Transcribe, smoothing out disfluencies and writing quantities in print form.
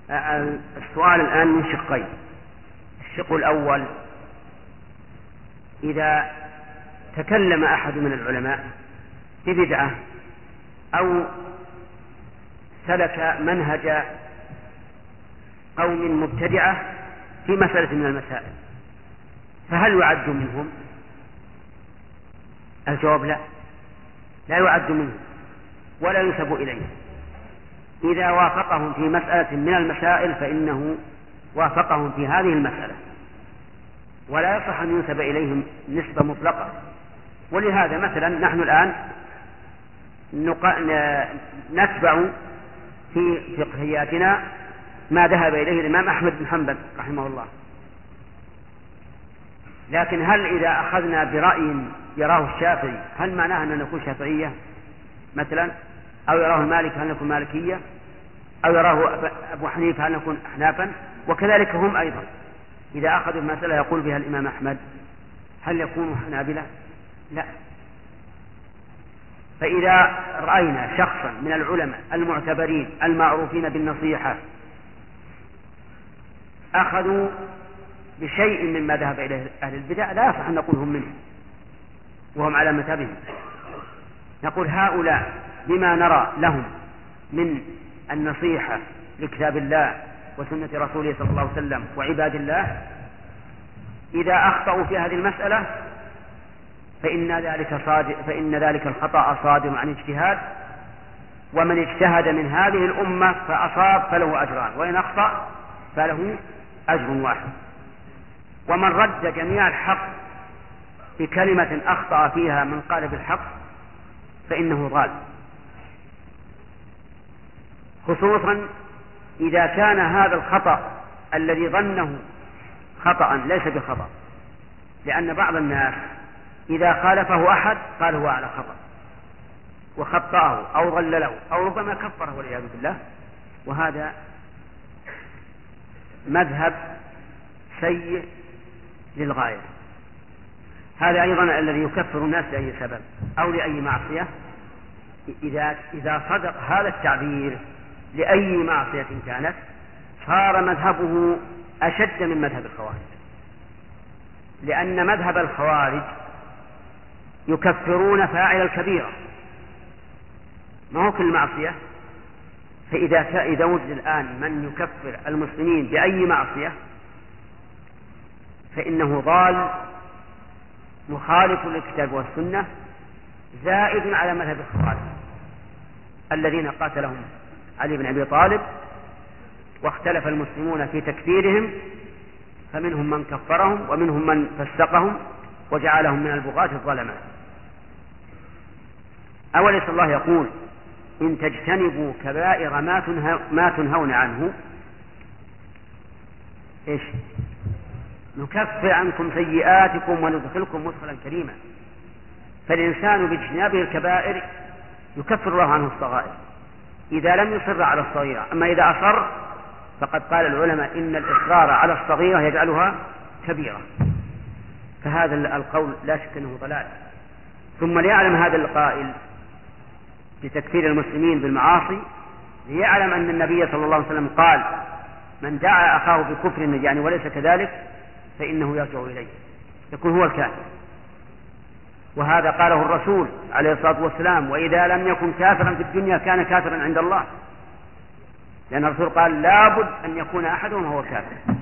السؤال الآن من شقين. الشق الأول: إذا تكلم أحد من العلماء ببدعة أو سلك منهج قوم مبتدعة في مسألة من المسائل، فهل يعد منهم؟ الجواب: لا يعد منهم ولا ينسب إليه. إذا وافقهم في مسألة من المسائل فإنه وافقهم في هذه المسألة، ولا يصح أن ينسب إليهم نسبة مطلقة. ولهذا مثلا نحن الآن نتبع في فقهياتنا ما ذهب إليه الإمام أحمد بن حنبل رحمه الله، لكن هل إذا أخذنا برأي يراه الشافعي هل معناه أن نكون شافعية مثلا، أو يراه مالك هل نكون مالكية، أو يراه أبو حنيفة هل نكون أحنافا؟ وكذلك هم أيضا إذا أخذوا مسألة يقول بها الإمام أحمد هل يكونوا حنابلة؟ لا. فإذا رأينا شخصا من العلماء المعتبرين المعروفين بالنصيحة أخذوا بشيء مما ذهب إليه أهل البدع لا يصح أن نقول هم منهم وهم على مذهبهم، نقول هؤلاء بما نرى لهم من النصيحة لكتاب الله وسنة رسوله صلى الله عليه وسلم وعباد الله، إذا أخطأوا في هذه المسألة فإن ذلك الخطأ صادر عن اجتهاد، ومن اجتهد من هذه الأمة فأصاب فله أجران، وإن أخطأ فله أجر واحد. ومن رد جميع الحق بكلمة أخطأ فيها من قال بالحق فإنه ضال، خصوصا إذا كان هذا الخطأ الذي ظنه خطأ ليس بخطأ، لأن بعض الناس إذا خالفه أحد قال هو على خطأ وخطأه أو ضلله أو ربما كفره والعياذ بالله، وهذا مذهب سيء للغاية. هذا أيضا الذي يكفر الناس لأي سبب أو لأي معصية، إذا صدق هذا التعبير لأي معصية كانت صار مذهبه أشد من مذهب الخوارج، لأن مذهب الخوارج يكفرون فاعل الكبيرة ما هو كل معصية. فإذا وجد الآن من يكفر المسلمين بأي معصية فإنه ضال مخالف للكتاب والسنة زائد على مذهب الخوارج الذين قاتلهم علي بن أبي طالب، واختلف المسلمون في تكفيرهم، فمنهم من كفرهم ومنهم من فسقهم وجعلهم من البغاة الظلماء. أوليس الله يقول إن تجتنبوا كبائر ما تنهون عنه إيش نكفر عنكم سيئاتكم وندخلكم مدخلا كريما. فالإنسان باجتنابه الكبائر يكفر الله عنه الصغائر إذا لم يصر على الصغيرة، أما إذا أصر فقد قال العلماء إن الإصرار على الصغيرة يجعلها كبيرة. فهذا القول لا شك أنه ضلال. ثم ليعلم هذا القائل بتكفير المسلمين بالمعاصي ليعلم أن النبي صلى الله عليه وسلم قال من دعا أخاه بكفر يعني وليس كذلك فإنه يرجع إليه، يكون هو الكافر. وهذا قاله الرسول عليه الصلاة والسلام وإذا لم يكن كافرا في الدنيا كان كافرا عند الله، لأن الرسول قال لابد أن يكون أحدهم هو كافر.